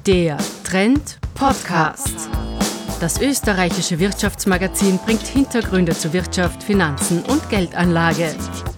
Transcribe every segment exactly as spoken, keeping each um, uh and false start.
Der Trend Podcast. Das österreichische Wirtschaftsmagazin bringt Hintergründe zu Wirtschaft, Finanzen und Geldanlage.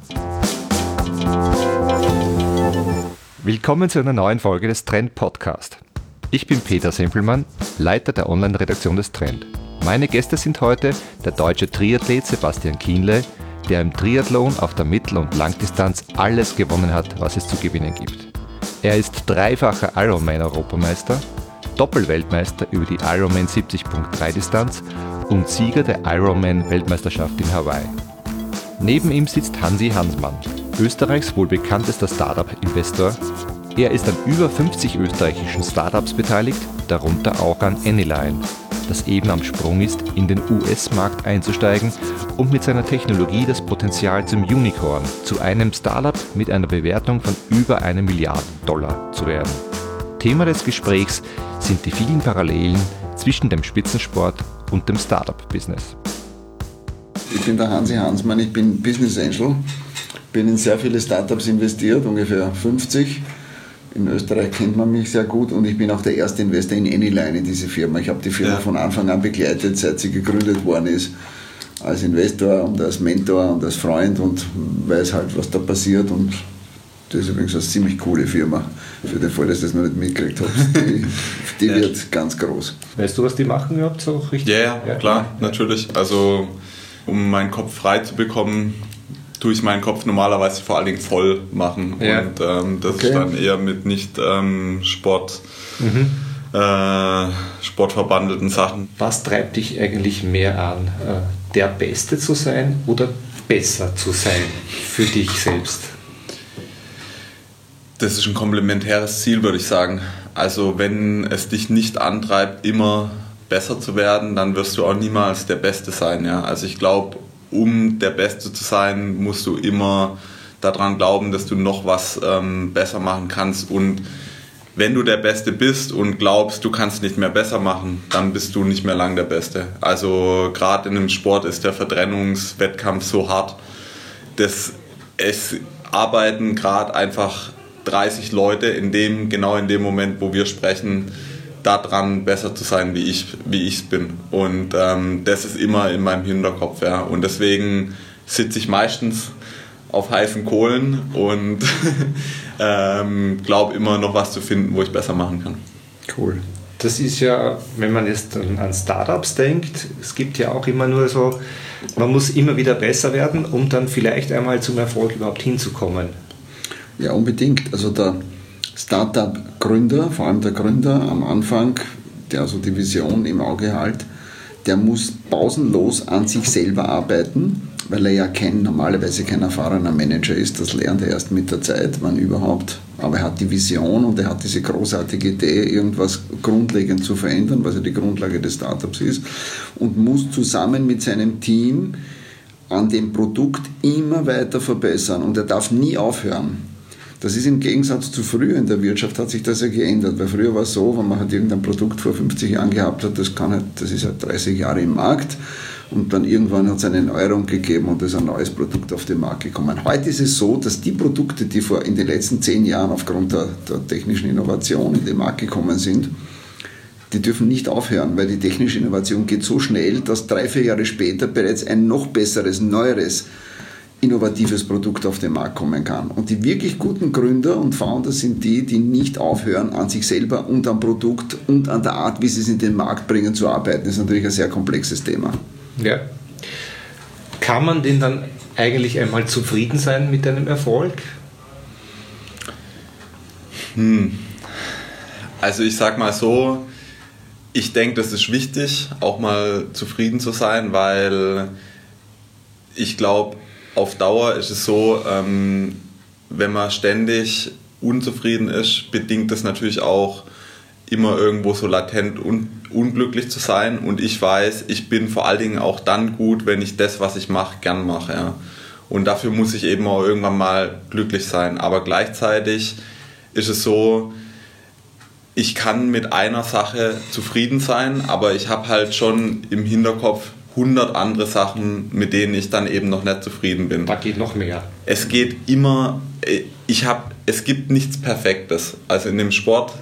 Willkommen zu einer neuen Folge des Trend Podcast. Ich bin Peter Sempelmann, Leiter der Online-Redaktion des Trend. Meine Gäste sind heute der deutsche Triathlet Sebastian Kienle, der im Triathlon auf der Mittel- und Langdistanz alles gewonnen hat, was es zu gewinnen gibt. Er ist dreifacher Ironman-Europameister, Doppelweltmeister über die Ironman siebzig Komma drei Distanz und Sieger der Ironman-Weltmeisterschaft in Hawaii. Neben ihm sitzt Hansi Hansmann, Österreichs wohl bekanntester Startup-Investor. Er ist an über fünfzig österreichischen Startups beteiligt, darunter auch an Anyline, das eben am Sprung ist, in den U S-Markt einzusteigen und mit seiner Technologie das Potenzial zum Unicorn, zu einem Startup mit einer Bewertung von über eine Milliarde Dollar zu werden. Thema des Gesprächs sind die vielen Parallelen zwischen dem Spitzensport und dem Startup-Business. Ich bin der Hansi Hansmann, ich bin Business Angel, bin in sehr viele Startups investiert, ungefähr fünfzig. In Österreich kennt man mich sehr gut und ich bin auch der erste Investor in Anyline, in diese Firma. Ich habe die Firma ja. von Anfang an begleitet, seit sie gegründet worden ist, als Investor und als Mentor und als Freund und weiß halt, was da passiert. Und das ist übrigens eine ziemlich coole Firma, für den Fall, dass du das noch nicht mitgekriegt hast. Die, die ja. wird ganz groß. Weißt du, was die machen überhaupt so richtig? Ja, ja, ja klar, ja. natürlich. Also um meinen Kopf frei zu bekommen, tue ich meinen Kopf normalerweise vor allen Dingen voll machen. Ja. Und ähm, das okay. ist dann eher mit nicht ähm, Sport, mhm. äh, sportverbandelten Sachen. Was treibt dich eigentlich mehr an? Äh, der Beste zu sein oder besser zu sein für dich selbst? Das ist ein komplementäres Ziel, würde ich sagen. Also wenn es dich nicht antreibt, immer besser zu werden, dann wirst du auch niemals der Beste sein. Ja? Also ich glaube, um der Beste zu sein, musst du immer daran glauben, dass du noch was ähm, besser machen kannst. Und wenn du der Beste bist und glaubst, du kannst nicht mehr besser machen, dann bist du nicht mehr lang der Beste. Also gerade in einem Sport ist der Verdrängungswettkampf so hart, dass es arbeiten gerade einfach dreißig Leute in dem, genau in dem Moment, wo wir sprechen, daran besser zu sein, wie ich wie ich es bin. Und ähm, das ist immer in meinem Hinterkopf. Ja. Und deswegen sitze ich meistens auf heißen Kohlen und ähm, glaube immer noch was zu finden, wo ich besser machen kann. Cool. Das ist ja, wenn man jetzt an Startups denkt, es gibt ja auch immer nur so, man muss immer wieder besser werden, um dann vielleicht einmal zum Erfolg überhaupt hinzukommen. Ja, unbedingt. Also der Startup-Gründer, vor allem der Gründer am Anfang, der also die Vision im Auge hat, der muss pausenlos an sich selber arbeiten, weil er ja kein, normalerweise kein erfahrener Manager ist. Das lernt er erst mit der Zeit, wann überhaupt. Aber er hat die Vision und er hat diese großartige Idee, irgendwas grundlegend zu verändern, was ja die Grundlage des Startups ist, und muss zusammen mit seinem Team an dem Produkt immer weiter verbessern und er darf nie aufhören. Das ist im Gegensatz zu früher in der Wirtschaft, hat sich das ja geändert, weil früher war es so, wenn man halt irgendein Produkt vor fünfzig Jahren gehabt hat, das, kann halt, das ist halt dreißig Jahre im Markt und dann irgendwann hat es eine Neuerung gegeben und es ist ein neues Produkt auf den Markt gekommen. Heute ist es so, dass die Produkte, die vor in den letzten zehn Jahren aufgrund der, der technischen Innovation in den Markt gekommen sind, die dürfen nicht aufhören, weil die technische Innovation geht so schnell, dass drei, vier Jahre später bereits ein noch besseres, neueres, innovatives Produkt auf den Markt kommen kann. Und die wirklich guten Gründer und Founder sind die, die nicht aufhören, an sich selber und am Produkt und an der Art, wie sie es in den Markt bringen, zu arbeiten. Das ist natürlich ein sehr komplexes Thema. Ja. Kann man denn dann eigentlich einmal zufrieden sein mit einem Erfolg? Hm. Also ich sag mal so, ich denke, das ist wichtig, auch mal zufrieden zu sein, weil ich glaube, auf Dauer ist es so, ähm, wenn man ständig unzufrieden ist, bedingt das natürlich auch immer irgendwo so latent un- unglücklich zu sein. Und ich weiß, ich bin vor allen Dingen auch dann gut, wenn ich das, was ich mache, gern mache. Ja. Und dafür muss ich eben auch irgendwann mal glücklich sein. Aber gleichzeitig ist es so, ich kann mit einer Sache zufrieden sein, aber ich habe halt schon im Hinterkopf hundert andere Sachen, mit denen ich dann eben noch nicht zufrieden bin. Da geht noch mehr. Es geht immer, ich habe, es gibt nichts Perfektes. Also in dem Sport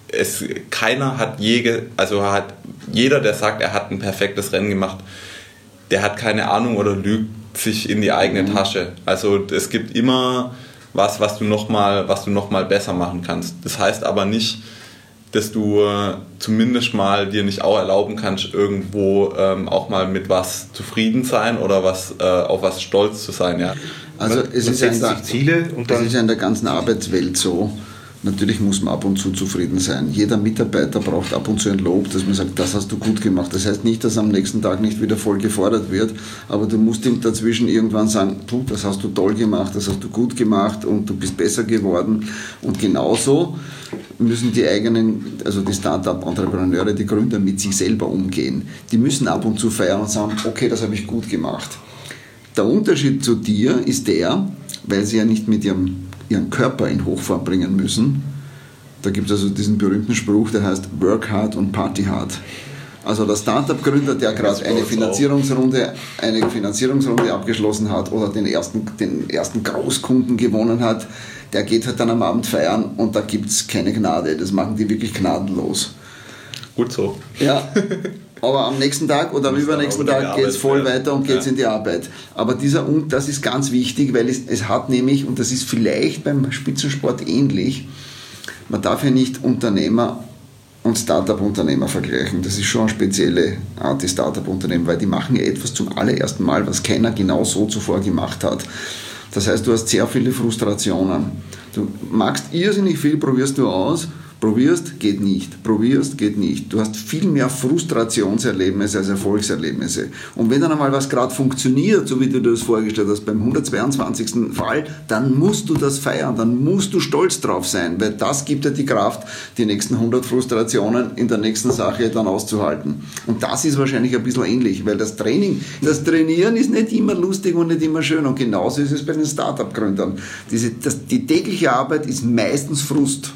es, keiner hat je, also hat, jeder, der sagt, er hat ein perfektes Rennen gemacht, der hat keine Ahnung oder lügt sich in die eigene mhm. Tasche. Also es gibt immer was, was du nochmal, was du noch mal besser machen kannst. Das heißt aber nicht, dass du äh, zumindest mal dir nicht auch erlauben kannst, irgendwo ähm, auch mal mit was zufrieden sein oder was, äh, auf was stolz zu sein. Ja. Also es ist, ja in der, Ziele und dann es ist ja in der ganzen Arbeitswelt so, natürlich muss man ab und zu zufrieden sein. Jeder Mitarbeiter braucht ab und zu ein Lob, dass man sagt, das hast du gut gemacht. Das heißt nicht, dass am nächsten Tag nicht wieder voll gefordert wird, aber du musst ihm dazwischen irgendwann sagen, du, das hast du toll gemacht, das hast du gut gemacht und du bist besser geworden. Und genauso müssen die eigenen, also die Start-up-Entrepreneure, die Gründer mit sich selber umgehen. Die müssen ab und zu feiern und sagen, okay, das habe ich gut gemacht. Der Unterschied zu dir ist der, weil sie ja nicht mit ihrem, ihren Körper in Hochform bringen müssen. Da gibt es also diesen berühmten Spruch, der heißt Work hard und Party hard. Also der Startup-Gründer, der gerade eine Finanzierungsrunde, eine Finanzierungsrunde abgeschlossen hat oder den ersten, den ersten Großkunden gewonnen hat, der geht halt dann am Abend feiern und da gibt es keine Gnade. Das machen die wirklich gnadenlos. Gut so. Ja, aber am nächsten Tag oder am übernächsten Tag geht es voll weiter und geht es ja. in die Arbeit. Aber dieser, das ist ganz wichtig, weil es, es hat nämlich, und das ist vielleicht beim Spitzensport ähnlich, man darf ja nicht Unternehmer und Startup-Unternehmer vergleichen. Das ist schon eine spezielle Art, die Startup-Unternehmen, weil die machen ja etwas zum allerersten Mal, was keiner genau so zuvor gemacht hat. Das heißt, du hast sehr viele Frustrationen. Du magst irrsinnig viel, probierst du aus, probierst, geht nicht, probierst, geht nicht. Du hast viel mehr Frustrationserlebnisse als Erfolgserlebnisse. Und wenn dann einmal was gerade funktioniert, so wie du dir das vorgestellt hast, beim hundertzweiundzwanzigsten Fall, dann musst du das feiern, dann musst du stolz drauf sein, weil das gibt dir die Kraft, die nächsten hundert Frustrationen in der nächsten Sache dann auszuhalten. Und das ist wahrscheinlich ein bisschen ähnlich, weil das Training, das Trainieren ist nicht immer lustig und nicht immer schön. Und genauso ist es bei den Start-up-Gründern. Diese, das, die tägliche Arbeit ist meistens Frust.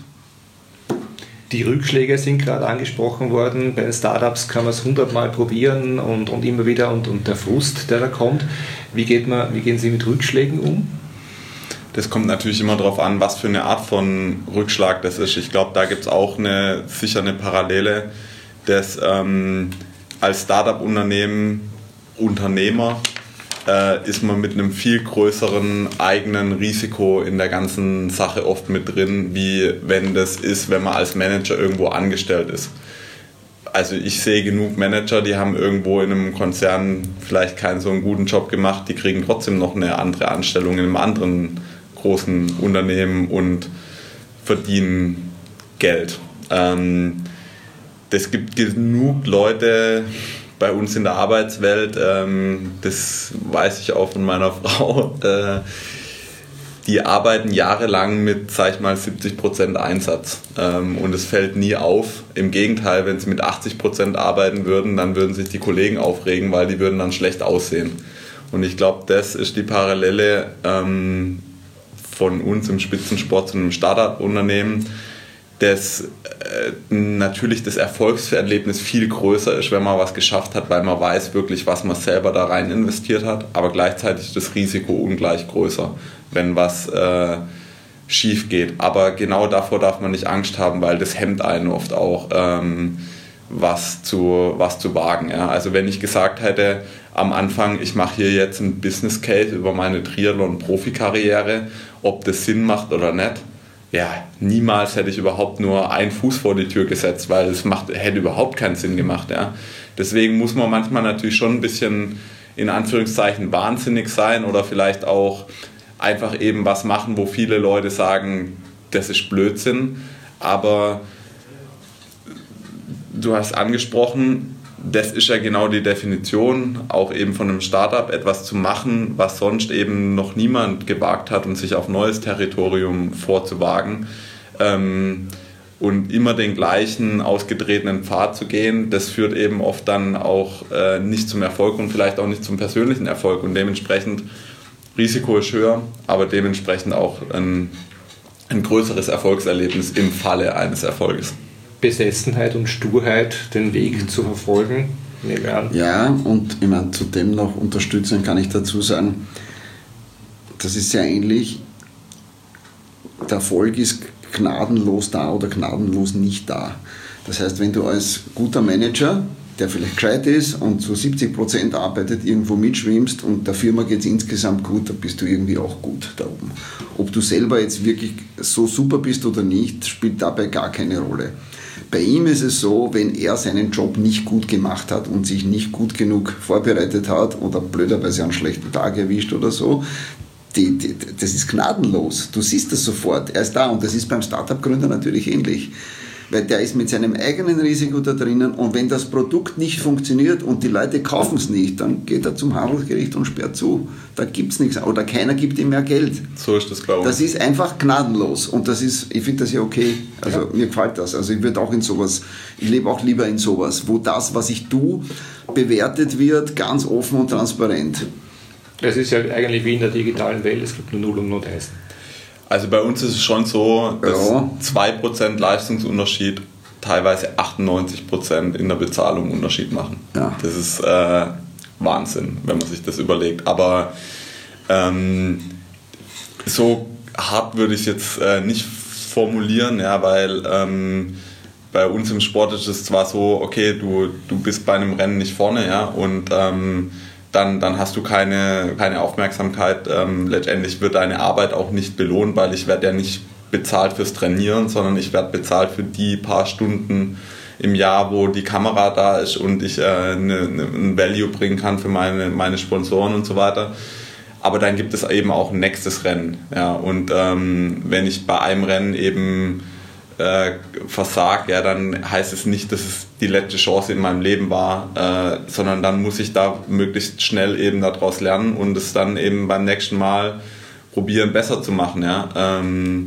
Die Rückschläge sind gerade angesprochen worden. Bei den Startups kann man es hundertmal probieren und, und immer wieder und, und der Frust, der da kommt. Wie, geht man, wie gehen Sie mit Rückschlägen um? Das kommt natürlich immer darauf an, was für eine Art von Rückschlag das ist. Ich glaube, da gibt es auch eine, sicher eine Parallele, dass ähm, als Startup-Unternehmen, Unternehmer, äh, ist man mit einem viel größeren eigenen Risiko in der ganzen Sache oft mit drin, wie wenn das ist, wenn man als Manager irgendwo angestellt ist. Also ich sehe genug Manager, die haben irgendwo in einem Konzern vielleicht keinen so einen guten Job gemacht, die kriegen trotzdem noch eine andere Anstellung in einem anderen großen Unternehmen und verdienen Geld. Ähm, das gibt genug Leute bei uns in der Arbeitswelt, ähm, das weiß ich auch von meiner Frau, äh, die arbeiten jahrelang mit, sag ich mal, siebzig Prozent Einsatz ähm, und es fällt nie auf. Im Gegenteil, wenn sie mit achtzig Prozent arbeiten würden, dann würden sich die Kollegen aufregen, weil die würden dann schlecht aussehen. Und ich glaube, das ist die Parallele ähm, von uns im Spitzensport zu einem Startup-Unternehmen, dass äh, natürlich das Erfolgserlebnis viel größer ist, wenn man was geschafft hat, weil man weiß wirklich, was man selber da rein investiert hat, aber gleichzeitig ist das Risiko ungleich größer, wenn was äh, schief geht. Aber genau davor darf man nicht Angst haben, weil das hemmt einen oft auch, ähm, was, zu, was zu wagen. Ja? Also wenn ich gesagt hätte am Anfang, ich mache hier jetzt einen Business Case über meine Triathlon-Profikarriere, ob das Sinn macht oder nicht, ja, niemals hätte ich überhaupt nur einen Fuß vor die Tür gesetzt, weil es macht, hätte überhaupt keinen Sinn gemacht. Ja. Deswegen muss man manchmal natürlich schon ein bisschen in Anführungszeichen wahnsinnig sein oder vielleicht auch einfach eben was machen, wo viele Leute sagen, das ist Blödsinn. Aber du hast angesprochen, das ist ja genau die Definition, auch eben von einem Startup, etwas zu machen, was sonst eben noch niemand gewagt hat und sich auf neues Territorium vorzuwagen ähm, und immer den gleichen ausgetretenen Pfad zu gehen, das führt eben oft dann auch äh, nicht zum Erfolg und vielleicht auch nicht zum persönlichen Erfolg und dementsprechend Risiko ist höher, aber dementsprechend auch ein, ein größeres Erfolgserlebnis im Falle eines Erfolges. Besessenheit und Sturheit, den Weg zu verfolgen. Ja, und ich meine, zudem noch unterstützen kann ich dazu sagen, das ist sehr ähnlich. Der Erfolg ist gnadenlos da oder gnadenlos nicht da. Das heißt, wenn du als guter Manager, der vielleicht gescheit ist und zu siebzig Prozent arbeitet, irgendwo mitschwimmst und der Firma geht es insgesamt gut, dann bist du irgendwie auch gut da oben. Ob du selber jetzt wirklich so super bist oder nicht, spielt dabei gar keine Rolle. Bei ihm ist es so, wenn er seinen Job nicht gut gemacht hat und sich nicht gut genug vorbereitet hat oder blöderweise einen schlechten Tag erwischt oder so, die, die, das ist gnadenlos. Du siehst das sofort, er ist da und das ist beim Startup-Gründer natürlich ähnlich. Weil der ist mit seinem eigenen Risiko da drinnen und wenn das Produkt nicht funktioniert und die Leute kaufen es nicht, dann geht er zum Handelsgericht und sperrt zu. Da gibt es nichts oder keiner gibt ihm mehr Geld. So ist das bei uns. Das ist einfach gnadenlos und das ist, ich finde das ja okay. Also ja. Mir gefällt das. Also ich würde auch in sowas, ich lebe auch lieber in sowas, wo das, was ich tue, bewertet wird, ganz offen und transparent. Es ist ja eigentlich wie in der digitalen Welt, es gibt nur Null und Not eins. Also bei uns ist es schon so, dass ja. zwei Prozent Leistungsunterschied teilweise achtundneunzig Prozent in der Bezahlung Unterschied machen. Ja. Das ist äh, Wahnsinn, wenn man sich das überlegt. Aber ähm, so hart würde ich es jetzt äh, nicht formulieren, ja, weil ähm, bei uns im Sport ist es zwar so, okay, du, du bist bei einem Rennen nicht vorne, ja, und ähm, Dann, dann hast du keine, keine Aufmerksamkeit. Ähm, letztendlich wird deine Arbeit auch nicht belohnt, weil ich werde ja nicht bezahlt fürs Trainieren, sondern ich werde bezahlt für die paar Stunden im Jahr, wo die Kamera da ist und ich äh, ne, ne, ein Value bringen kann für meine, meine Sponsoren und so weiter. Aber dann gibt es eben auch ein nächstes Rennen. Ja, und ähm, wenn ich bei einem Rennen eben Äh, versagt, ja, dann heißt es nicht, dass es die letzte Chance in meinem Leben war, äh, sondern dann muss ich da möglichst schnell eben daraus lernen und es dann eben beim nächsten Mal probieren, besser zu machen. Ja. Ähm,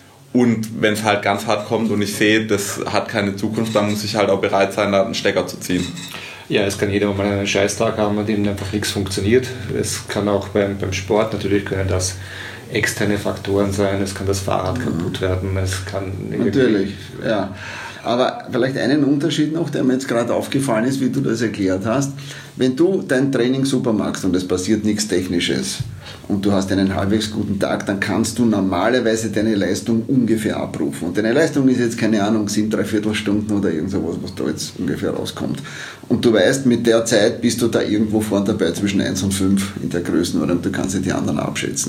und wenn es halt ganz hart kommt und ich sehe, das hat keine Zukunft, dann muss ich halt auch bereit sein, da einen Stecker zu ziehen. Ja, es kann jeder mal einen Scheißtag haben, an dem einfach nichts funktioniert. Es kann auch beim, beim Sport, natürlich können das externe Faktoren sein, es kann das Fahrrad kaputt werden, es kann... Natürlich, ja. Aber vielleicht einen Unterschied noch, der mir jetzt gerade aufgefallen ist, wie du das erklärt hast. Wenn du dein Training super machst und es passiert nichts Technisches und du hast einen halbwegs guten Tag, dann kannst du normalerweise deine Leistung ungefähr abrufen. Und deine Leistung ist jetzt, keine Ahnung, sieben, dreiviertel Stunden oder irgend sowas, was da jetzt ungefähr rauskommt. Und du weißt, mit der Zeit bist du da irgendwo vorne dabei zwischen eins und fünf in der Größenordnung, du kannst die anderen abschätzen.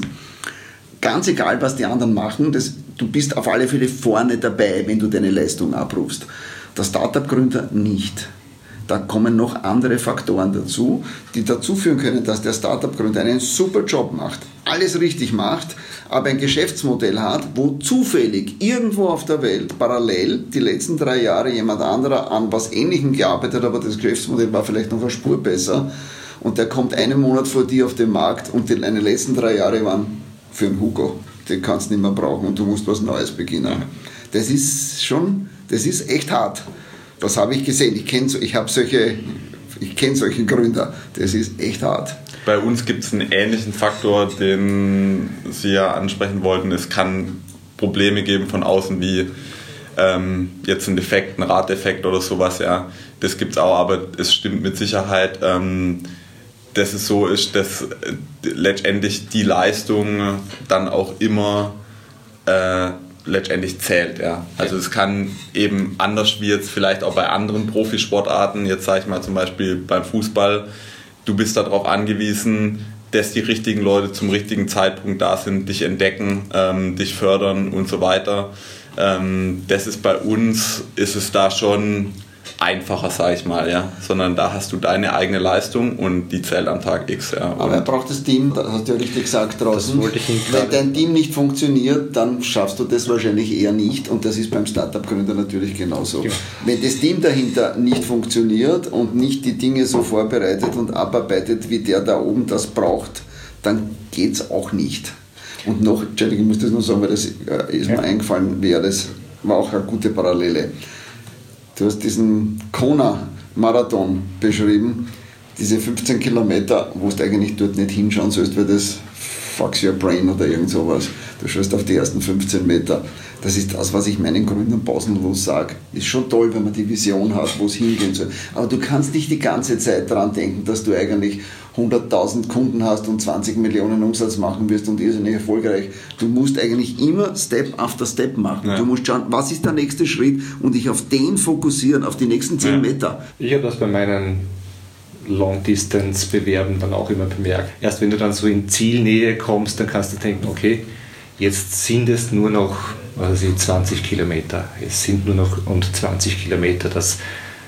Ganz egal, was die anderen machen, das, du bist auf alle Fälle vorne dabei, wenn du deine Leistung abrufst. Der Startup-Gründer nicht. Da kommen noch andere Faktoren dazu, die dazu führen können, dass der Startup-Gründer einen super Job macht, alles richtig macht, aber ein Geschäftsmodell hat, wo zufällig irgendwo auf der Welt parallel die letzten drei Jahre jemand anderer an was Ähnlichem gearbeitet hat, aber das Geschäftsmodell war vielleicht noch eine Spur besser und der kommt einen Monat vor dir auf den Markt und die, deine letzten drei Jahre waren für einen Hugo, den kannst du nicht mehr brauchen und du musst was Neues beginnen. Das ist schon, das ist echt hart. Das habe ich gesehen. Ich kenne ich habe solche, ich kenne solche Gründer. Das ist echt hart. Bei uns gibt es einen ähnlichen Faktor, den Sie ja ansprechen wollten. Es kann Probleme geben von außen wie ähm, jetzt ein Defekt, ein Raddefekt oder sowas. Ja, das gibt es auch, aber es stimmt mit Sicherheit. Ähm, dass es so ist, dass letztendlich die Leistung dann auch immer äh, letztendlich zählt. Ja. Also es kann eben anders wie jetzt vielleicht auch bei anderen Profisportarten, jetzt sage ich mal zum Beispiel beim Fußball, du bist darauf angewiesen, dass die richtigen Leute zum richtigen Zeitpunkt da sind, dich entdecken, ähm, dich fördern und so weiter. Ähm, das ist bei uns, ist es da schon einfacher, sage ich mal, ja, sondern da hast du deine eigene Leistung und die zählt am Tag X. Ja. Aber er braucht das Team, das hast du ja richtig gesagt draußen. Wenn dein Team nicht funktioniert, dann schaffst du das wahrscheinlich eher nicht und das ist beim Startup-Gründer natürlich genauso. Ja. Wenn das Team dahinter nicht funktioniert und nicht die Dinge so vorbereitet und abarbeitet, wie der da oben das braucht, dann geht es auch nicht. Und noch, Entschuldigung, ich muss das nur sagen, weil das äh, ist ja. mir eingefallen, wäre das war auch eine gute Parallele. Du hast diesen Kona-Marathon beschrieben, diese fünfzehn Kilometer, wo du eigentlich dort nicht hinschauen sollst, weil das fucks your brain oder irgend sowas. Du schaust auf die ersten fünfzehn Meter. Das ist das, was ich meinen Gründern pausenlos sage. Ist schon toll, wenn man die Vision hat, wo es hingehen soll. Aber du kannst nicht die ganze Zeit daran denken, dass du eigentlich hunderttausend Kunden hast und zwanzig Millionen Umsatz machen wirst und irrsinnig erfolgreich. Du musst eigentlich immer Step after Step machen. Ja. Du musst schauen, was ist der nächste Schritt und dich auf den fokussieren, auf die nächsten zehn ja. Meter. Ich habe das bei meinen Long-Distance-Bewerben dann auch immer bemerkt. Erst wenn du dann so in Zielnähe kommst, dann kannst du denken, okay, jetzt sind es nur noch also zwanzig Kilometer. Es sind nur noch und zwanzig Kilometer. Das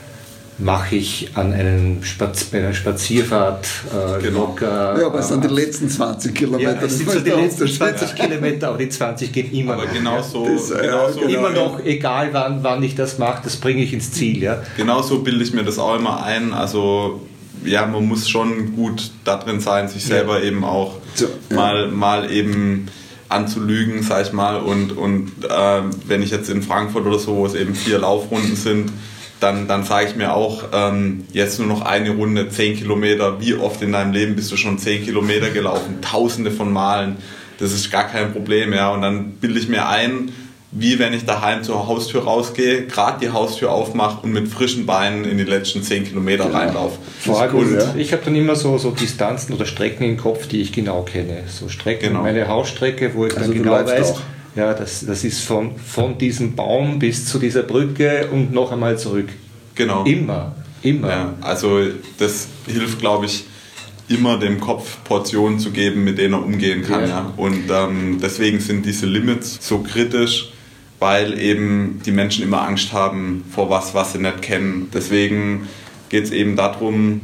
mache ich an einem Spaz- bei einer Spazierfahrt äh, genau. locker. Ja, aber es sind die letzten zwanzig Kilometer. Ja, es sind so die letzten zwanzig Kilometer, aber die zwanzig gehen immer aber noch. Genau so, das, genau ja, so. genau. Immer noch, egal wann, wann ich das mache, das bringe ich ins Ziel. Ja. Genau so bilde ich mir das auch immer ein. Also ja, man muss schon gut da drin sein, sich selber ja. eben auch so, ja. mal, mal eben anzulügen, sag ich mal. Und, und äh, wenn ich jetzt in Frankfurt oder so, wo es eben vier Laufrunden sind, dann, dann sage ich mir auch, ähm, jetzt nur noch eine Runde, zehn Kilometer. Wie oft in deinem Leben bist du schon zehn Kilometer gelaufen? Tausende von Malen. Das ist gar kein Problem. Ja. Und dann bilde ich mir ein, wie wenn ich daheim zur Haustür rausgehe, gerade die Haustür aufmache und mit frischen Beinen in die letzten zehn Kilometer genau. reinlaufe. Cool, ja. Ich habe dann immer so, so Distanzen oder Strecken im Kopf, die ich genau kenne. So Strecken, genau. meine Hausstrecke, wo ich also dann genau weiß, auch. ja, das, das ist von, von diesem Baum bis zu dieser Brücke und noch einmal zurück. Genau. Immer, immer. Ja, also das hilft, glaube ich, immer dem Kopf Portionen zu geben, mit denen er umgehen kann. Ja. Ja. Und ähm, deswegen sind diese Limits so kritisch, weil eben die Menschen immer Angst haben vor was, was sie nicht kennen. Deswegen geht es eben darum,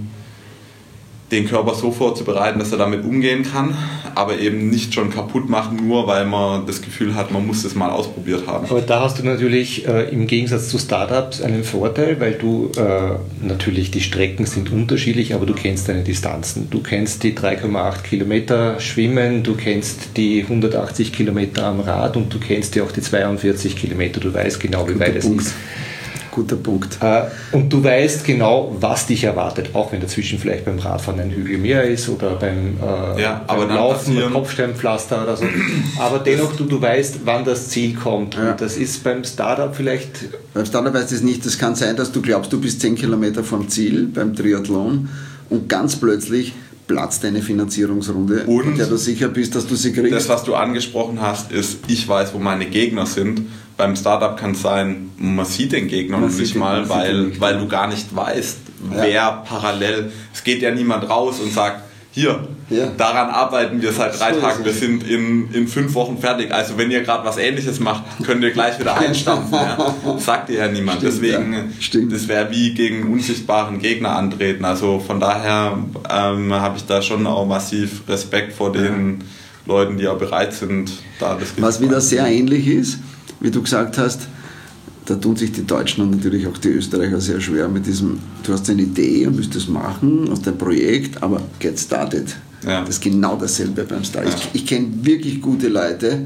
den Körper so vorzubereiten, dass er damit umgehen kann, aber eben nicht schon kaputt machen, nur weil man das Gefühl hat, man muss es mal ausprobiert haben. Aber da hast du natürlich äh, im Gegensatz zu Startups einen Vorteil, weil du äh, natürlich die Strecken sind unterschiedlich, aber du kennst deine Distanzen. Du kennst die drei Komma acht Kilometer Schwimmen, du kennst die hundertachtzig Kilometer am Rad und du kennst ja auch die zweiundvierzig Kilometer. Du weißt genau, wie weit es ist. Guter Punkt. Und du weißt genau, was dich erwartet, auch wenn dazwischen vielleicht beim Radfahren ein Hügel mehr ist oder beim, äh, ja, beim Laufen mit Kopfsteinpflaster oder so. Aber dennoch, du, du weißt, wann das Ziel kommt. Ja. Und das ist beim Startup vielleicht... Beim Startup weißt du es nicht. Das kann sein, dass du glaubst, du bist zehn Kilometer vom Ziel beim Triathlon und ganz plötzlich platzt deine Finanzierungsrunde, und in der du sicher bist, dass du sie kriegst. Das, was du angesprochen hast, ist, ich weiß, wo meine Gegner sind. Beim Startup kann es sein, man sieht den Gegner noch nicht mal, weil, weil du gar nicht weißt, ja. wer parallel... Es geht ja niemand raus und sagt, hier, ja. daran arbeiten wir seit drei so Tagen, wir sind in, in fünf Wochen fertig. Also wenn ihr gerade was Ähnliches macht, könnt ihr gleich wieder einstampfen. Ja. Das sagt dir ja niemand. Stimmt, Deswegen, ja. das wäre wie gegen einen unsichtbaren Gegner antreten. Also von daher ähm, habe ich da schon auch massiv Respekt vor den ja. Leuten, die auch bereit sind, da das Was wieder sehr ähnlich ist, wie du gesagt hast, da tun sich die Deutschen und natürlich auch die Österreicher sehr schwer mit diesem, du hast eine Idee und willst das machen, hast ein Projekt, aber get started. Ja. Das ist genau dasselbe beim Start. Ja. Ich, ich kenne wirklich gute Leute,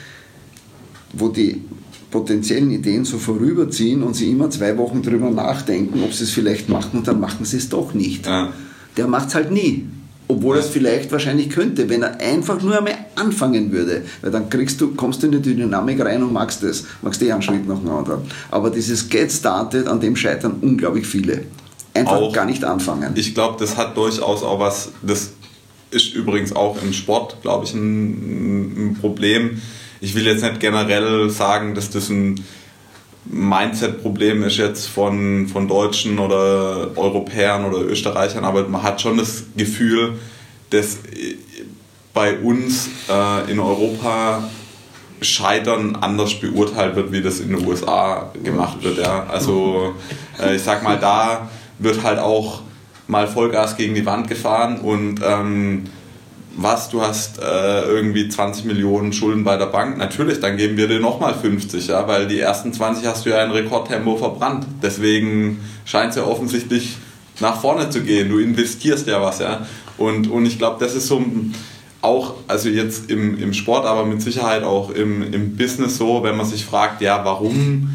wo die potenziellen Ideen so vorüberziehen und sie immer zwei Wochen drüber nachdenken, ob sie es vielleicht machen und dann machen sie es doch nicht. Ja. Der macht es halt nie. Obwohl er es vielleicht wahrscheinlich könnte, wenn er einfach nur einmal anfangen würde. Weil dann kriegst du, kommst du in die Dynamik rein und magst das. Magst eh einen Schritt nach dem anderen. Aber dieses Get Started, an dem scheitern unglaublich viele. Einfach auch, gar nicht anfangen. Ich glaube, das hat durchaus auch was, das ist übrigens auch im Sport, glaube ich, ein, ein Problem. Ich will jetzt nicht generell sagen, dass das ein Mindset-Problem ist jetzt von, von Deutschen oder Europäern oder Österreichern, aber man hat schon das Gefühl, dass bei uns äh, in Europa Scheitern anders beurteilt wird, wie das in den U S A gemacht wird. Ja. Also äh, ich sag mal, da wird halt auch mal Vollgas gegen die Wand gefahren und ähm, was, du hast äh, irgendwie zwanzig Millionen Schulden bei der Bank, natürlich, dann geben wir dir nochmal fünfzig, ja, weil die ersten zwanzig hast du ja in Rekordtempo verbrannt. Deswegen scheint es ja offensichtlich nach vorne zu gehen. Du investierst ja was, ja. Und, und ich glaube, das ist so auch, also jetzt im, im Sport, aber mit Sicherheit auch im, im Business so, wenn man sich fragt, ja, warum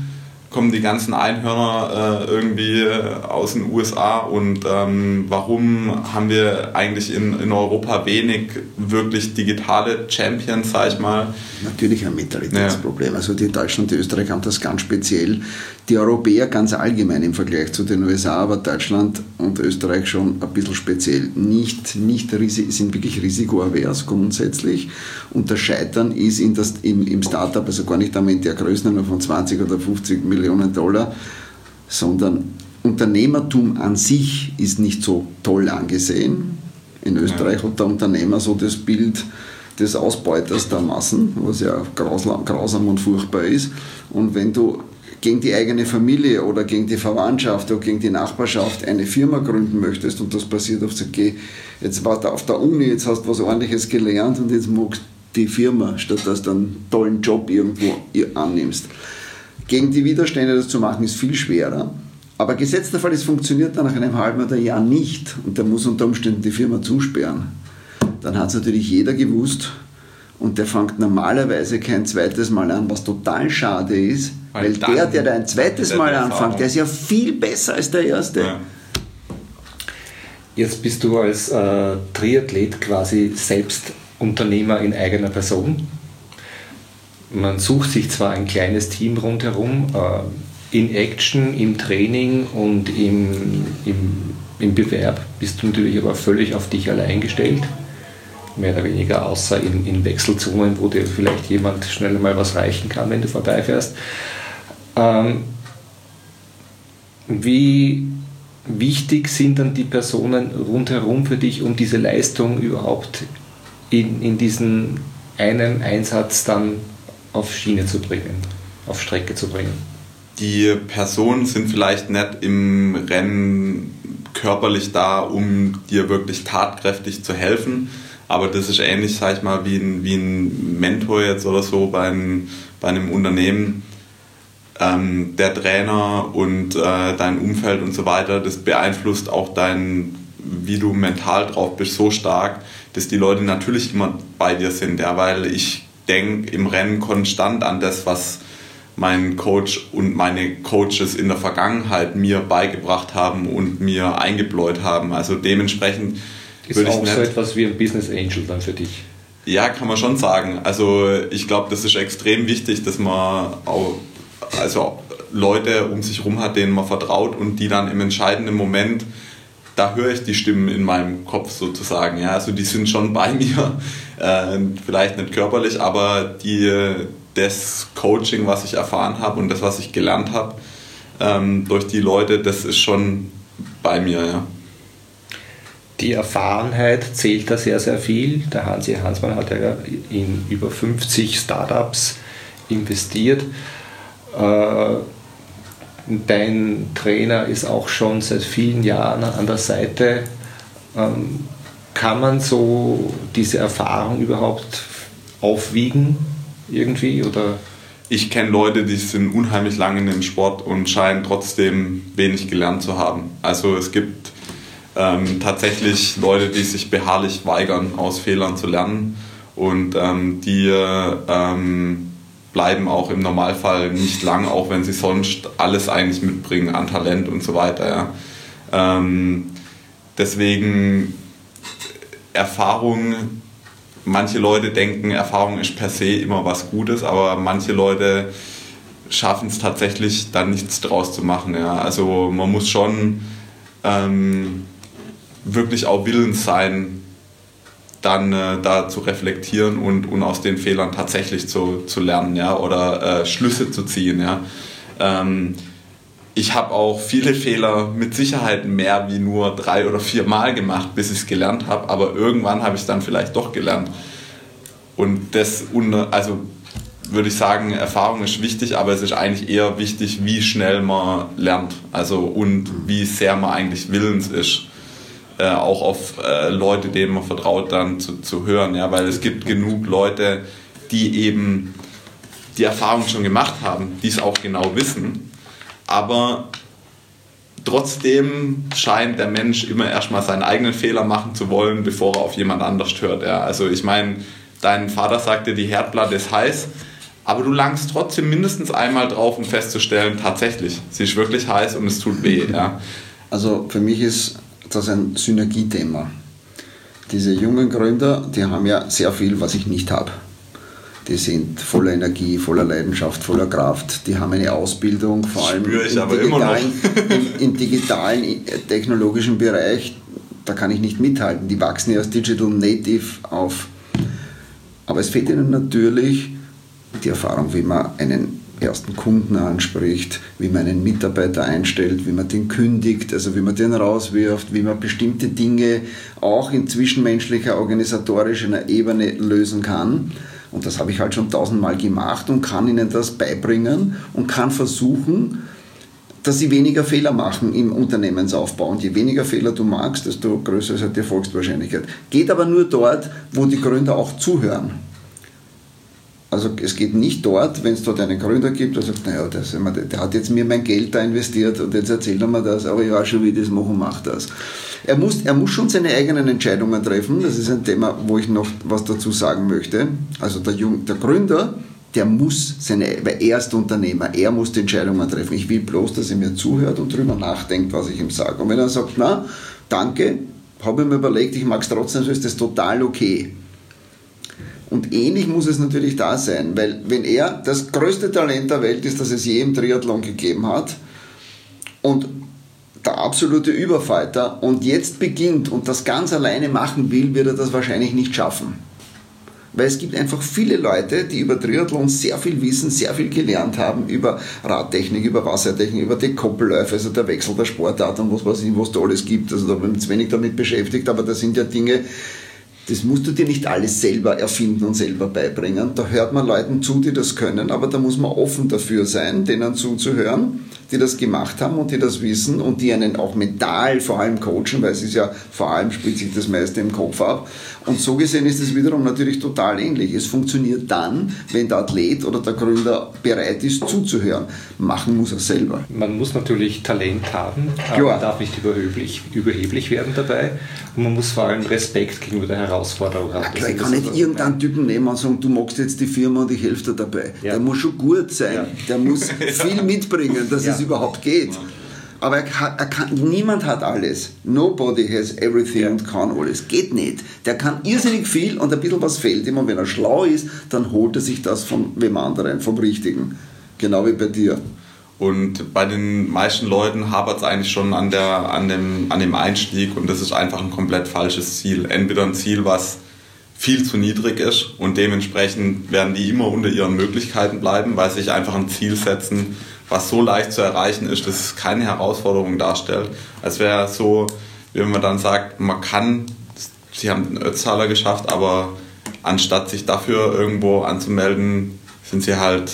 kommen die ganzen Einhörner äh, irgendwie aus den U S A und ähm, warum haben wir eigentlich in, in Europa wenig wirklich digitale Champions, sag ich mal? Natürlich ein Mentalitätsproblem. Ja. Also die Deutschen und die Österreicher haben das ganz speziell. Die Europäer ganz allgemein im Vergleich zu den U S A, aber Deutschland und Österreich schon ein bisschen speziell. Nicht, nicht sind wirklich risikoavers grundsätzlich und das Scheitern ist in das, im, im Startup, also gar nicht einmal in der Größenordnung von zwanzig oder fünfzig Millionen Dollar, sondern Unternehmertum an sich ist nicht so toll angesehen. In Österreich hat der Unternehmer so das Bild des Ausbeuters der Massen, was ja grausam, grausam und furchtbar ist. Und wenn du gegen die eigene Familie oder gegen die Verwandtschaft oder gegen die Nachbarschaft eine Firma gründen möchtest und das passiert auf, okay, jetzt war da auf der Uni, jetzt hast du was Ordentliches gelernt und jetzt magst du die Firma, statt dass du einen tollen Job irgendwo annimmst. Gegen die Widerstände das zu machen, ist viel schwerer. Aber gesetzt der Fall, es funktioniert dann nach einem halben oder Jahr nicht und der muss unter Umständen die Firma zusperren. Dann hat es natürlich jeder gewusst und der fängt normalerweise kein zweites Mal an, was total schade ist, weil, weil der, der da ein zweites Mal anfängt, der ist ja viel besser als der Erste. Ja. Jetzt bist du als äh, Triathlet quasi selbst Unternehmer in eigener Person. Man sucht sich zwar ein kleines Team rundherum, äh, in Action, im Training und im, im, im Bewerb bist du natürlich aber völlig auf dich allein gestellt. Mehr oder weniger, außer in, in Wechselzonen, wo dir vielleicht jemand schnell mal was reichen kann, wenn du vorbeifährst. Ähm, wie wichtig sind dann die Personen rundherum für dich, um diese Leistung überhaupt in, in diesen einen Einsatz dann auf Schiene zu bringen, auf Strecke zu bringen? Die Personen sind vielleicht nicht im Rennen körperlich da, um dir wirklich tatkräftig zu helfen, aber das ist ähnlich, sag ich mal, wie ein, wie ein Mentor jetzt oder so bei einem, bei einem Unternehmen. Ähm, der Trainer und äh, dein Umfeld und so weiter, das beeinflusst auch dein, wie du mental drauf bist, so stark, dass die Leute natürlich immer bei dir sind, ja, weil ich denke im Rennen konstant an das, was mein Coach und meine Coaches in der Vergangenheit mir beigebracht haben und mir eingebläut haben. Also dementsprechend ist würde auch ich so etwas wie ein Business Angel dann für dich? Ja, kann man schon sagen. Also ich glaube, das ist extrem wichtig, dass man auch also Leute um sich herum hat, denen man vertraut und die dann im entscheidenden Moment, da höre ich die Stimmen in meinem Kopf sozusagen. Ja, also die sind schon bei mir, äh, vielleicht nicht körperlich, aber die, das Coaching, was ich erfahren habe und das, was ich gelernt habe ähm, durch die Leute, das ist schon bei mir. Ja. Die Erfahrenheit zählt da sehr, sehr viel. Der Hansi Hansmann hat ja in über fünfzig Startups investiert. Dein Trainer ist auch schon seit vielen Jahren an der Seite. Kann man so diese Erfahrung überhaupt aufwiegen irgendwie? Oder? Ich kenne Leute, die sind unheimlich lange in dem Sport und scheinen trotzdem wenig gelernt zu haben. Also es gibt ähm, tatsächlich Leute, die sich beharrlich weigern, aus Fehlern zu lernen und ähm, die ähm, bleiben auch im Normalfall nicht lang, auch wenn sie sonst alles eigentlich mitbringen an Talent und so weiter. Ja. Ähm, deswegen Erfahrung, manche Leute denken, Erfahrung ist per se immer was Gutes, aber manche Leute schaffen es tatsächlich, dann nichts draus zu machen. Ja. Also man muss schon ähm, wirklich auch willens sein, dann äh, da zu reflektieren und, und aus den Fehlern tatsächlich zu, zu lernen, ja, oder äh, Schlüsse zu ziehen. Ja. Ähm, ich habe auch viele Fehler mit Sicherheit mehr wie nur drei oder vier Mal gemacht, bis ich es gelernt habe, aber irgendwann habe ich es dann vielleicht doch gelernt. Und das, also würde ich sagen, Erfahrung ist wichtig, aber es ist eigentlich eher wichtig, wie schnell man lernt, also und wie sehr man eigentlich willens ist, äh, auch auf äh, Leute, denen man vertraut, dann zu, zu hören, ja, weil es gibt genug Leute, die eben die Erfahrung schon gemacht haben, die es auch genau wissen, aber trotzdem scheint der Mensch immer erstmal seinen eigenen Fehler machen zu wollen, bevor er auf jemand anders hört. Ja. Also ich meine, dein Vater sagte, die Herdplatte ist heiß, aber du langst trotzdem mindestens einmal drauf, um festzustellen, tatsächlich, sie ist wirklich heiß und es tut weh. Ja. Also für mich ist das ein Synergiethema. Diese jungen Gründer, die haben ja sehr viel, was ich nicht habe. Die sind voller Energie, voller Leidenschaft, voller Kraft. Die haben eine Ausbildung, vor allem im digitalen, im, im digitalen, technologischen Bereich. Da kann ich nicht mithalten. Die wachsen ja als Digital Native auf. Aber es fehlt ihnen natürlich die Erfahrung, wie man einen ersten Kunden anspricht, wie man einen Mitarbeiter einstellt, wie man den kündigt, also wie man den rauswirft, wie man bestimmte Dinge auch in zwischenmenschlicher, organisatorischer Ebene lösen kann. Und das habe ich halt schon tausendmal gemacht und kann ihnen das beibringen und kann versuchen, dass sie weniger Fehler machen im Unternehmensaufbau. Und je weniger Fehler du machst, desto größer ist halt die Erfolgswahrscheinlichkeit. Geht aber nur dort, wo die Gründer auch zuhören. Also es geht nicht dort, wenn es dort einen Gründer gibt, der sagt, naja, das, der hat jetzt mir mein Geld da investiert und jetzt erzählt er mir das, aber ich weiß schon, wie ich das mache, mach das. Er muss, er muss schon seine eigenen Entscheidungen treffen, das ist ein Thema, wo ich noch was dazu sagen möchte. Also der, Jung, der Gründer, der muss seine, weil er ist Unternehmer, er muss die Entscheidungen treffen. Ich will bloß, dass er mir zuhört und drüber nachdenkt, was ich ihm sage. Und wenn er sagt, na, danke, habe ich mir überlegt, ich mag es trotzdem, so ist das total okay. Und ähnlich muss es natürlich da sein, weil wenn er das größte Talent der Welt ist, das es je im Triathlon gegeben hat und der absolute Überfighter und jetzt beginnt und das ganz alleine machen will, wird er das wahrscheinlich nicht schaffen. Weil es gibt einfach viele Leute, die über Triathlon sehr viel wissen, sehr viel gelernt haben, über Radtechnik, über Wassertechnik, über die Koppelläufe, also der Wechsel der Sportart und was weiß ich, was da alles gibt. Also da bin ich jetzt wenig damit beschäftigt, aber das sind ja Dinge, das musst du dir nicht alles selber erfinden und selber beibringen. Da hört man Leuten zu, die das können, aber da muss man offen dafür sein, denen zuzuhören, die das gemacht haben und die das wissen und die einen auch mental vor allem coachen, weil es ist ja vor allem, spielt sich das meiste im Kopf ab. Und so gesehen ist es wiederum natürlich total ähnlich. Es funktioniert dann, wenn der Athlet oder der Gründer bereit ist zuzuhören. Machen muss er selber. Man muss natürlich Talent haben, aber man darf nicht überheblich, überheblich werden dabei und man muss vor allem Respekt gegenüber der Herausforderung haben. Ja, ich kann nicht irgendeinen Typen nehmen und sagen, du magst jetzt die Firma und ich helfe dir dabei. Ja. Der muss schon gut sein, ja. Der muss viel mitbringen, dass ja. es überhaupt geht. Aber er kann, er kann, niemand hat alles. Nobody has everything und kann alles. Geht nicht. Der kann irrsinnig viel und ein bisschen was fehlt ihm. Und wenn er schlau ist, dann holt er sich das von wem anderen, vom Richtigen. Genau wie bei dir. Und bei den meisten Leuten hapert es eigentlich schon an, der, an, dem, an dem Einstieg und das ist einfach ein komplett falsches Ziel. Entweder ein Ziel, was viel zu niedrig ist und dementsprechend werden die immer unter ihren Möglichkeiten bleiben, weil sie sich einfach ein Ziel setzen, was so leicht zu erreichen ist, dass es keine Herausforderung darstellt. Als wäre so, wie wenn man dann sagt, man kann, sie haben den Ötztaler geschafft, aber anstatt sich dafür irgendwo anzumelden, sind sie halt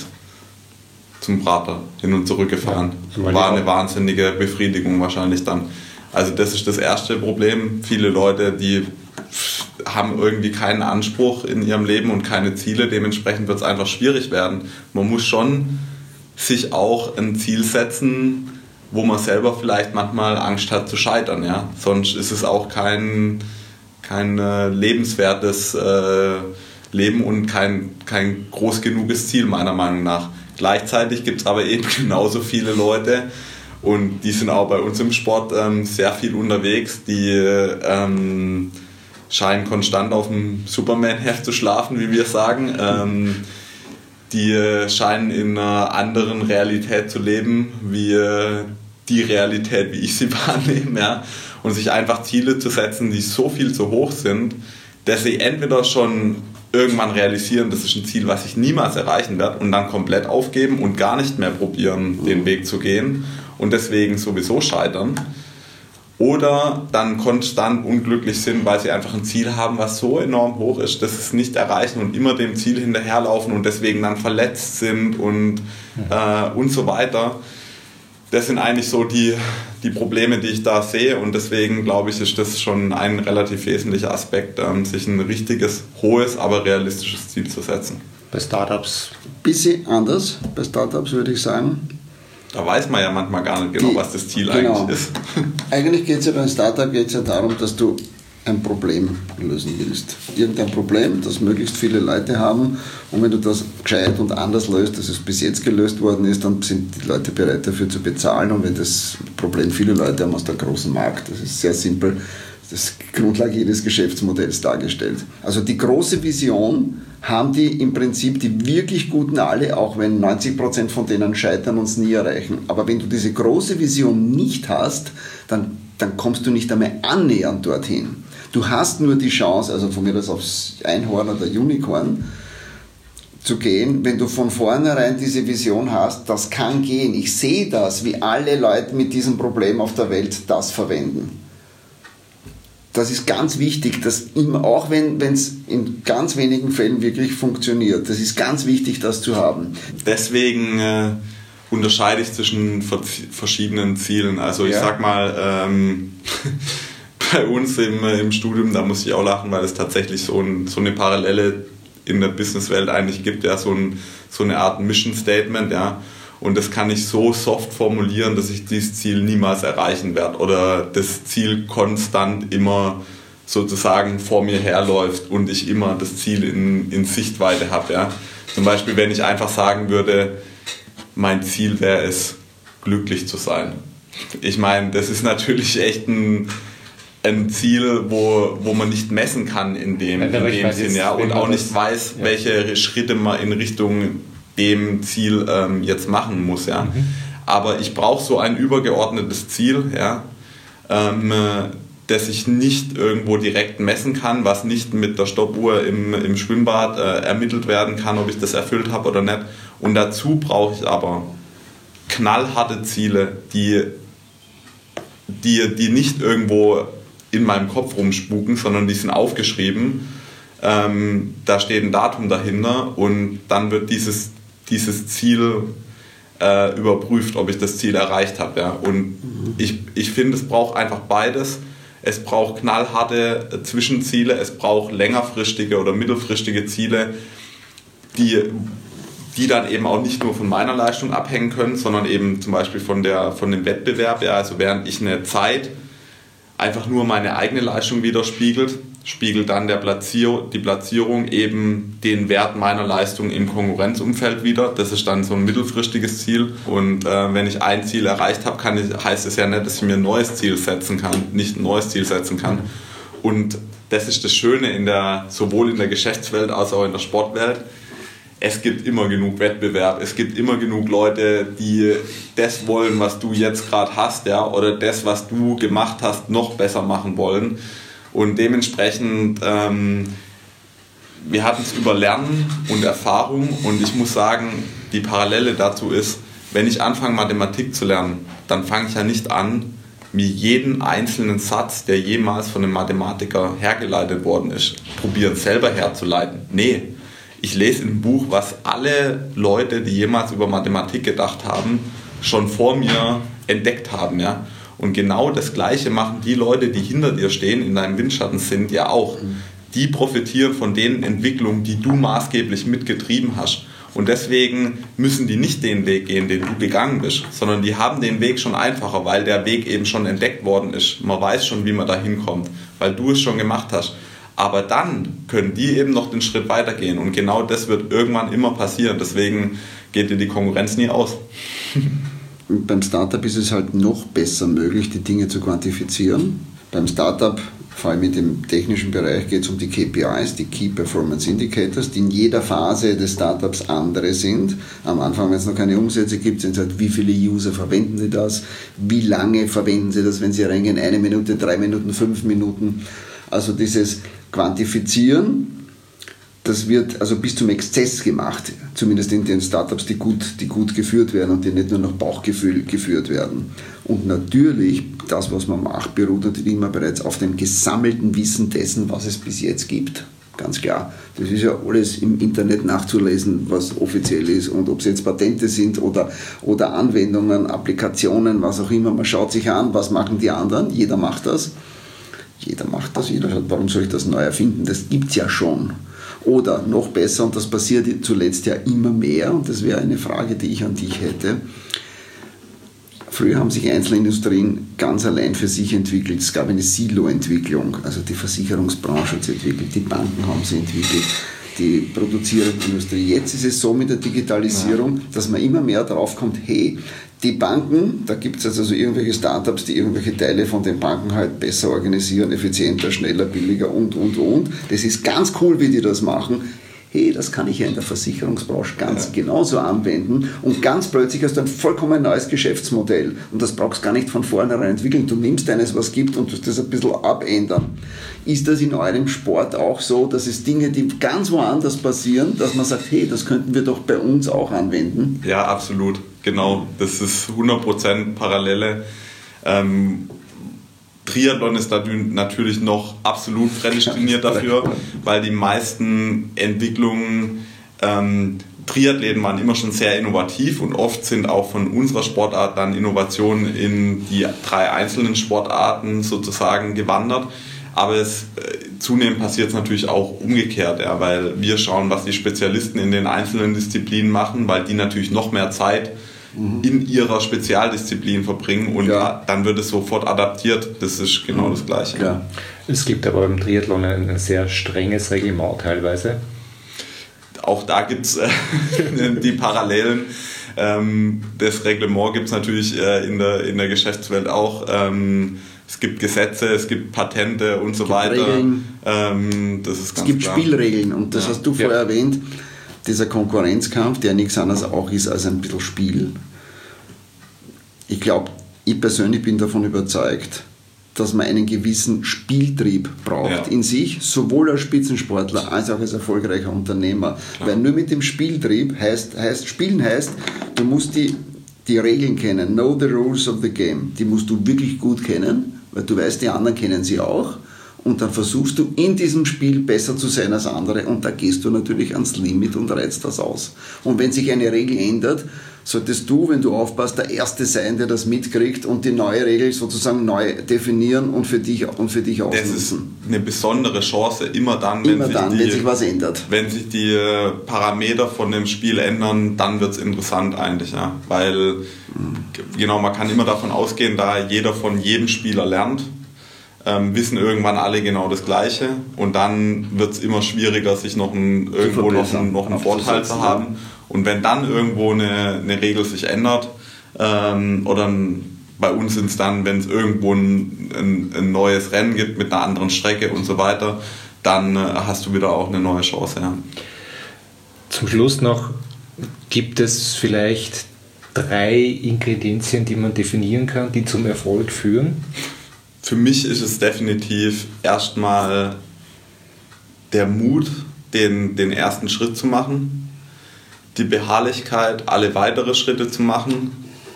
zum Prater hin und zurück gefahren. Ja, war eine wahnsinnige Befriedigung wahrscheinlich dann. Also das ist das erste Problem. Viele Leute, die haben irgendwie keinen Anspruch in ihrem Leben und keine Ziele, dementsprechend wird es einfach schwierig werden. Man muss schon sich auch ein Ziel setzen, wo man selber vielleicht manchmal Angst hat zu scheitern. Ja? Sonst ist es auch kein, kein äh, lebenswertes äh, Leben und kein, kein groß genuges Ziel meiner Meinung nach. Gleichzeitig gibt es aber eben genauso viele Leute und die sind auch bei uns im Sport ähm, sehr viel unterwegs, die ähm, scheinen konstant auf dem Superman-Heft zu schlafen, wie wir sagen. Ähm, die scheinen in einer anderen Realität zu leben, wie die Realität, wie ich sie wahrnehme. Ja? Und sich einfach Ziele zu setzen, die so viel zu hoch sind, dass sie entweder schon irgendwann realisieren, das ist ein Ziel, was ich niemals erreichen werde und dann komplett aufgeben und gar nicht mehr probieren, den Weg zu gehen und deswegen sowieso scheitern. Oder dann konstant unglücklich sind, weil sie einfach ein Ziel haben, was so enorm hoch ist, dass sie es nicht erreichen und immer dem Ziel hinterherlaufen und deswegen dann verletzt sind und, äh, und so weiter. Das sind eigentlich so die, die Probleme, die ich da sehe und deswegen glaube ich, ist das schon ein relativ wesentlicher Aspekt, ähm, sich ein richtiges, hohes, aber realistisches Ziel zu setzen. Bei Startups? Bisschen anders, bei Startups würde ich sagen. Da weiß man ja manchmal gar nicht genau, die, was das Ziel genau. eigentlich ist. Eigentlich geht es ja beim Startup geht's ja darum, dass du ein Problem lösen willst. Irgendein Problem, das möglichst viele Leute haben, und wenn du das gescheit und anders löst, als es bis jetzt gelöst worden ist, dann sind die Leute bereit dafür zu bezahlen, und wenn das Problem viele Leute haben aus der großen Markt, das ist sehr simpel, das ist die Grundlage jedes Geschäftsmodells dargestellt. Also die große Vision haben die im Prinzip die wirklich Guten alle, auch wenn neunzig Prozent von denen scheitern und es nie erreichen. Aber wenn du diese große Vision nicht hast, dann, dann kommst du nicht einmal annähernd dorthin. Du hast nur die Chance, also von mir das aufs Einhorn oder Unicorn zu gehen, wenn du von vornherein diese Vision hast, das kann gehen. Ich sehe das, wie alle Leute mit diesem Problem auf der Welt das verwenden. Das ist ganz wichtig, dass immer, auch wenn es in ganz wenigen Fällen wirklich funktioniert, das ist ganz wichtig, das zu haben. Deswegen äh, unterscheide ich zwischen verschiedenen Zielen. Also ich ja. sag mal, ähm, bei uns im, im Studium, da muss ich auch lachen, weil es tatsächlich so, ein, so eine Parallele in der Businesswelt eigentlich gibt, ja, so, ein, so eine Art Mission Statement, ja. Und das kann ich so soft formulieren, dass ich dieses Ziel niemals erreichen werde oder das Ziel konstant immer sozusagen vor mir herläuft und ich immer das Ziel in, in Sichtweite habe. Ja. Zum Beispiel, wenn ich einfach sagen würde, mein Ziel wäre es, glücklich zu sein. Ich meine, das ist natürlich echt ein, ein Ziel, wo, wo man nicht messen kann in dem, in dem Sinn, ja, und auch nicht weiß, ja. welche Schritte man in Richtung dem Ziel ähm, jetzt machen muss. Ja. Mhm. Aber ich brauche so ein übergeordnetes Ziel, ja, ähm, das ich nicht irgendwo direkt messen kann, was nicht mit der Stoppuhr im, im Schwimmbad äh, ermittelt werden kann, ob ich das erfüllt habe oder nicht. Und dazu brauche ich aber knallharte Ziele, die, die, die nicht irgendwo in meinem Kopf rumspuken, sondern die sind aufgeschrieben. Ähm, da steht ein Datum dahinter und dann wird dieses dieses Ziel äh, überprüft, ob ich das Ziel erreicht habe. Ja. Und mhm. ich, ich finde, es braucht einfach beides. Es braucht knallharte äh, Zwischenziele, es braucht längerfristige oder mittelfristige Ziele, die, die dann eben auch nicht nur von meiner Leistung abhängen können, sondern eben zum Beispiel von, der, von dem Wettbewerb. Ja. Also während ich eine Zeit einfach nur meine eigene Leistung widerspiegelt, spiegelt dann der Platzier- die Platzierung eben den Wert meiner Leistung im Konkurrenzumfeld wider. Das ist dann so ein mittelfristiges Ziel. Und äh, wenn ich ein Ziel erreicht habe, kann ich, heißt es ja nicht, dass ich mir ein neues Ziel setzen kann, nicht ein neues Ziel setzen kann. Und das ist das Schöne in der, sowohl in der Geschäftswelt als auch in der Sportwelt. Es gibt immer genug Wettbewerb, es gibt immer genug Leute, die das wollen, was du jetzt gerade hast, ja, oder das, was du gemacht hast, noch besser machen wollen. Und dementsprechend, ähm, wir hatten es über Lernen und Erfahrung, und ich muss sagen, die Parallele dazu ist, wenn ich anfange, Mathematik zu lernen, dann fange ich ja nicht an, mir jeden einzelnen Satz, der jemals von einem Mathematiker hergeleitet worden ist, probieren selber herzuleiten. Nee, ich lese in einem Buch, was alle Leute, die jemals über Mathematik gedacht haben, schon vor mir entdeckt haben, ja. Und genau das Gleiche machen die Leute, die hinter dir stehen, in deinem Windschatten sind, ja auch. Die profitieren von den Entwicklungen, die du maßgeblich mitgetrieben hast. Und deswegen müssen die nicht den Weg gehen, den du gegangen bist, sondern die haben den Weg schon einfacher, weil der Weg eben schon entdeckt worden ist. Man weiß schon, wie man da hinkommt, weil du es schon gemacht hast. Aber dann können die eben noch den Schritt weitergehen. Und genau das wird irgendwann immer passieren. Deswegen geht dir die Konkurrenz nie aus. Und beim Startup ist es halt noch besser möglich, die Dinge zu quantifizieren. Beim Startup, vor allem in dem technischen Bereich, geht es um die K P Is, die Key Performance Indicators, die in jeder Phase des Startups andere sind. Am Anfang, wenn es noch keine Umsätze gibt, sind es halt, wie viele User verwenden sie das, wie lange verwenden sie das, wenn sie reingehen, eine Minute, drei Minuten, fünf Minuten. Also dieses Quantifizieren, das wird also bis zum Exzess gemacht, zumindest in den Startups, die gut, die gut geführt werden und die nicht nur nach Bauchgefühl geführt werden. Und natürlich, das, was man macht, beruht natürlich immer bereits auf dem gesammelten Wissen dessen, was es bis jetzt gibt. Ganz klar. Das ist ja alles im Internet nachzulesen, was offiziell ist, und ob es jetzt Patente sind oder, oder Anwendungen, Applikationen, was auch immer. Man schaut sich an, was machen die anderen, jeder macht das. Jeder macht das, jeder sagt, warum soll ich das neu erfinden? Das gibt es ja schon. Oder noch besser, und das passiert zuletzt ja immer mehr, und das wäre eine Frage, die ich an dich hätte, Früher haben sich Einzelindustrien ganz allein für sich entwickelt. Es gab eine Silo-Entwicklung, also die Versicherungsbranche hat sie entwickelt, die Banken haben sie entwickelt, die produzierende Industrie. Jetzt ist es so mit der Digitalisierung, dass man immer mehr drauf kommt, hey, die Banken, da gibt es also irgendwelche Startups, die irgendwelche Teile von den Banken halt besser organisieren, effizienter, schneller, billiger und, und, und. Das ist ganz cool, wie die das machen. Hey, das kann ich ja in der Versicherungsbranche ganz ja. genauso anwenden und ganz plötzlich hast du ein vollkommen neues Geschäftsmodell und das brauchst du gar nicht von vornherein entwickeln. Du nimmst eines, was gibt und tust das ein bisschen abändern. Ist das in eurem Sport auch so, dass es Dinge, die ganz woanders passieren, dass man sagt, hey, das könnten wir doch bei uns auch anwenden? Ja, absolut. Genau. Das ist hundert Prozent Parallele. Ähm, Triathlon ist natürlich noch absolut prädestiniert dafür, weil die meisten Entwicklungen, ähm, Triathleten waren immer schon sehr innovativ und oft sind auch von unserer Sportart dann Innovationen in die drei einzelnen Sportarten sozusagen gewandert. Aber es, äh, zunehmend passiert es natürlich auch umgekehrt, ja, weil wir schauen, was die Spezialisten in den einzelnen Disziplinen machen, weil die natürlich noch mehr Zeit in ihrer Spezialdisziplin verbringen und ja. dann wird es sofort adaptiert. Das ist genau das Gleiche. Klar. Es gibt aber im Triathlon ein sehr strenges Reglement teilweise. Auch da gibt es äh, die Parallelen. Ähm, das Reglement gibt es natürlich äh, in, der, in der Geschäftswelt auch. Ähm, es gibt Gesetze, es gibt Patente und so es gibt weiter. Ähm, das ist es ganz gibt klar. Spielregeln und das ja. hast du vorher ja. erwähnt. Dieser Konkurrenzkampf, der nichts anderes auch ist als ein bisschen Spiel. Ich glaube, ich persönlich bin davon überzeugt, dass man einen gewissen Spieltrieb braucht ja. in sich, sowohl als Spitzensportler als auch als erfolgreicher Unternehmer. Klar. Weil nur mit dem Spieltrieb heißt, heißt Spielen heißt, du musst die, die Regeln kennen, know the rules of the game. Die musst du wirklich gut kennen, weil du weißt, die anderen kennen sie auch. Und dann versuchst du in diesem Spiel besser zu sein als andere und da gehst du natürlich ans Limit und reizt das aus. Und wenn sich eine Regel ändert, solltest du, wenn du aufpasst, der Erste sein, der das mitkriegt und die neue Regel sozusagen neu definieren und für dich, und für dich ausnutzen. Das ist eine besondere Chance, immer dann, immer wenn, dann sich die, wenn sich was ändert. Wenn sich die Parameter von dem Spiel ändern, dann wird es interessant eigentlich. Ja? Weil mhm. genau, man kann immer davon ausgehen, da jeder von jedem Spieler lernt, Ähm, wissen irgendwann alle genau das Gleiche und dann wird es immer schwieriger, sich noch ein, irgendwo noch, ein, noch einen Vorteil zu haben. Ja. Und wenn dann irgendwo eine, eine Regel sich ändert, ähm, oder ein, bei uns sind es dann, wenn es irgendwo ein, ein, ein neues Rennen gibt mit einer anderen Strecke und so weiter, dann äh, hast du wieder auch eine neue Chance. Ja. Zum Schluss noch, gibt es vielleicht drei Ingredienzien, die man definieren kann, die zum Erfolg führen? Für mich ist es definitiv erstmal der Mut, den, den ersten Schritt zu machen, die Beharrlichkeit, alle weitere Schritte zu machen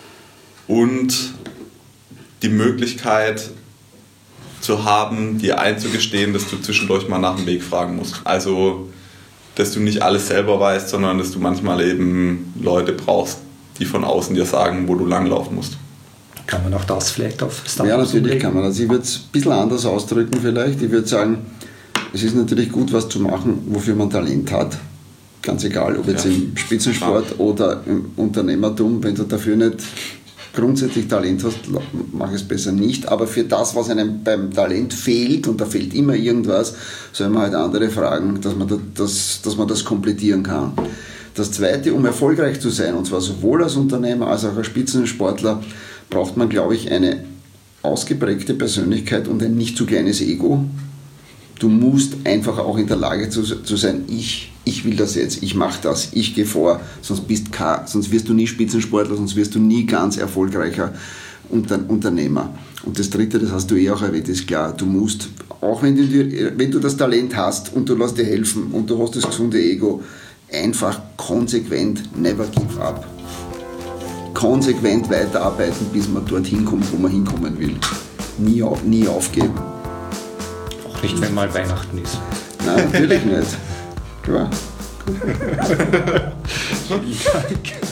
und die Möglichkeit zu haben, dir einzugestehen, dass du zwischendurch mal nach dem Weg fragen musst. Also, dass du nicht alles selber weißt, sondern dass du manchmal eben Leute brauchst, die von außen dir sagen, wo du langlaufen musst. Kann man auch das vielleicht auf Startups Ja, natürlich umlegen? kann man. Also ich würde es ein bisschen anders ausdrücken vielleicht. Ich würde sagen, es ist natürlich gut, was zu machen, wofür man Talent hat. Ganz egal, ob jetzt ja. im Spitzensport oder im Unternehmertum. Wenn du dafür nicht grundsätzlich Talent hast, mach es besser nicht. Aber für das, was einem beim Talent fehlt, und da fehlt immer irgendwas, soll man halt andere fragen, dass man das, dass man das komplettieren kann. Das Zweite, um erfolgreich zu sein, und zwar sowohl als Unternehmer als auch als Spitzensportler, braucht man, glaube ich, eine ausgeprägte Persönlichkeit und ein nicht zu kleines Ego. Du musst einfach auch in der Lage zu, zu sein, ich, ich will das jetzt, ich mache das, ich gehe vor, sonst, bist kein, sonst wirst du nie Spitzensportler, sonst wirst du nie ganz erfolgreicher Unter, Unternehmer. Und das Dritte, das hast du eh auch erwähnt, ist klar, du musst, auch wenn du, wenn du das Talent hast und du lässt dir helfen und du hast das gesunde Ego, einfach konsequent never give up. Konsequent weiterarbeiten, bis man dorthin kommt, wo man hinkommen will. Nie, nie aufgeben. Auch nicht, wenn mal Weihnachten ist. Nein, natürlich nicht. Klar. Vielen Dank.